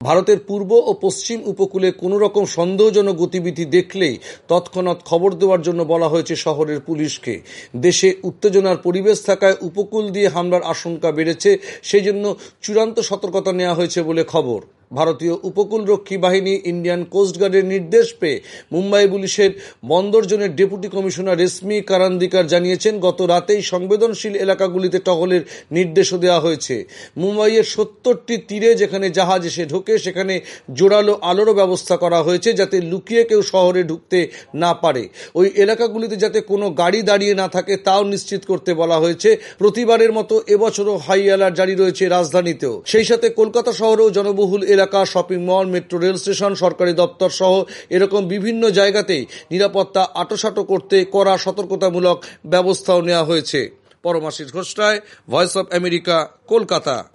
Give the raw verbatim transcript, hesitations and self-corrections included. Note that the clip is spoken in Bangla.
ভারতের পূর্ব ও পশ্চিম উপকূলে কোনো রকম সন্দেহজনক গতিবিধি দেখলেই তৎক্ষণাৎ খবর দেওয়ার জন্য বলা হয়েছে শহরের পুলিশকে। দেশে উত্তেজনার পরিবেশ থাকায় উপকূল দিয়ে হামলার আশঙ্কা বেড়েছে, সেই জন্য চূড়ান্ত সতর্কতা নেওয়া হয়েছে বলে খবর। ভারতীয় উপকূলরক্ষী বাহিনী ইন্ডিয়ান কোস্টগার্ডের নির্দেশ পেয়ে মুম্বাই পুলিশের বন্দর জোনের ডেপুটি কমিশনার রেশমি কারান্দিকার জানিয়েছেন, গত রাতেই সংবেদনশীল এলাকাগুলিতে টহলের নির্দেশও দেওয়া হয়েছে। মুম্বাইয়ের সত্তরটি তীরে যেখানে জাহাজ এসে ঢোকে সেখানে জোরালো আলোরও ব্যবস্থা করা হয়েছে, যাতে লুকিয়ে কেউ শহরে ঢুকতে না পারে। ওই এলাকাগুলিতে যাতে কোনো গাড়ি দাঁড়িয়ে না থাকে তাও নিশ্চিত করতে বলা হয়েছে। প্রতিবারের মতো এবছরও হাই অ্যালার্ট জারি রয়েছে রাজধানীতেও। সেই সাথে কলকাতা শহরেও জনবহুল এলাকা, shopping mall, metro rail station, সরকারি দপ্তর সহ এরকম বিভিন্ন জায়গাতেই নিরাপত্তা আঁটোসাঁটো করতে কড়া সতর্কতামূলক ব্যবস্থাও নেওয়া হয়েছে। Paramashis Ghosh Roy, voice of America, Kolkata.